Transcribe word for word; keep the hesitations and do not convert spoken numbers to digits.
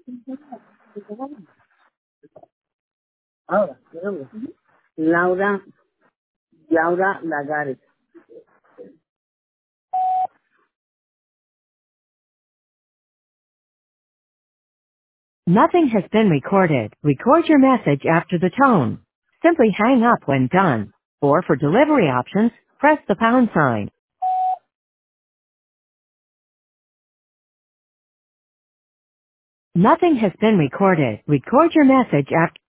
Ahora, digamos, Laura, Laura Lagares. Nothing has been recorded. Record your message after the tone. Simply hang up when done. Or for delivery options, press the pound sign. Nothing has been recorded. Record your message after